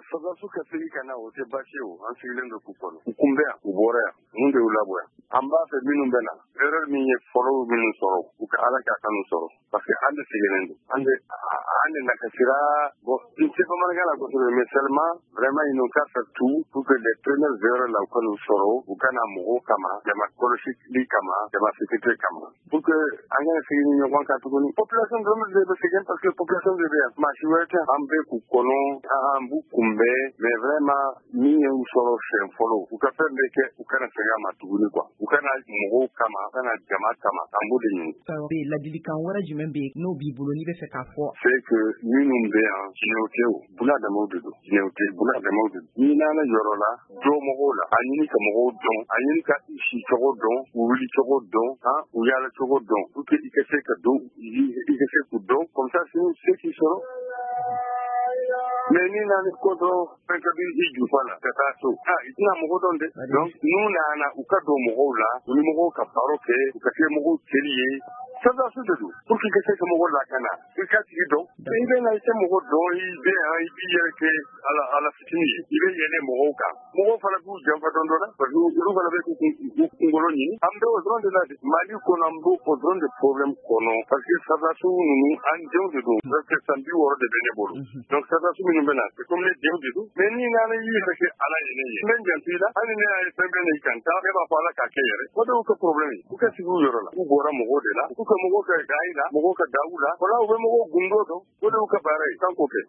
Sɔrɔdasiw ka segin ka na o tɛ baasi ye o, an sigilen don k'u kɔnɔ. U kunbɛn yan, u bɔra yan, mun de y'u labɔ yan. An b'a fɛ minnu bɛ na, erreur min ye fɔlɔ minnu sɔrɔ, u ka Ala k'a kanu sɔrɔ. Parce que an de sɛgɛnnen don. An de nakasira, bon, n tɛ bamanankan la kosɛbɛ, mais seulement, vraiment, ils n'ont qu'à faire tout pour que les premières erreurs la u ka n'u sɔrɔ, u ka na mɔgɔw kama, jama kɔlɔsili kama, jama sécurité kama. Pour que an kana segin ni ɲɔgɔn kan tuguni. Population dɔrɔn de bɛ sɛgɛn parce que population de bɛ yan. Maa si wɛrɛ tɛ an bɛ k'u kɔnɔ, an b'u kunbɛn, mais vraiment, min ye u sɔrɔ siɲɛ fɔlɔ, u ka fɛn bɛɛ kɛ, u kana segin a ma tuguni quoi. U kana mɔgɔw kama, u kana jama kama, an b'o de ɲini. Ladilikan wɛrɛ jumɛn bɛ yen n'o b'i bolo n'i bɛ fɛ k'a fɔ? C'est que minnu bɛ yan, jinɛw tɛ o, bunadamaw de don. Jinɛw tɛ, bunadamaw de don. N'i nana yɔrɔ la, dɔ mɔgɔw la, a ɲini ka mɔgɔw dɔn, a ɲini ka si cogo dɔn, u wuli cogo dɔn, u yaala cogo dɔn, pour que i ka se ka don, i ka se k'u dɔn, comme ça, c'est qui sɔrɔ. Mais ni nana ko dɔrɔn fɛn ka di i jufa la ka taa so i tɛna mɔgɔ dɔn dɛ. Donc n'u nana u ka don mɔgɔw la u ni mɔgɔw ka baro kɛ u ka kɛ mɔgɔw teri ye sɔrɔdasiw de don pour que i ka se ka mɔgɔ lakana i ka tigi dɔn. I bɛ na i tɛ mɔgɔ dɔn i bɛ yan i b'i yɛrɛ kɛ ala fitini ye i bɛ yɛlɛ mɔgɔw kan mɔgɔw fana b'u janfa dɔn dɔ la parce que olu fana bɛ k'u kunkolo ɲini an bɛ o dɔrɔn de la de Mali kɔnɔ an b'o o dɔrɔn de problème kɔnɔ parce que sɔrɔdasiw ninnu an denw de don presque san 60 de bɛ ne bolo donc sɔrɔdasiw minnu bɛ na c'est comme ne denw de don mais ni nana i yɛrɛ kɛ ala ye ne ye n bɛ n janto i la hali ne y'a ye fɛn bɛ na i kan taa ne b'a fɔ ala k'a kɛ yɛrɛ o de y'u ka problème ye u ka sigi u yɔrɔ la u bɔra mɔgɔw de la u ka mɔgɔw ka da i la mɔgɔw ka da u la wala u bɛ mɔgɔw gundo dɔn o de y'u ka baara ye kan k'o kɛ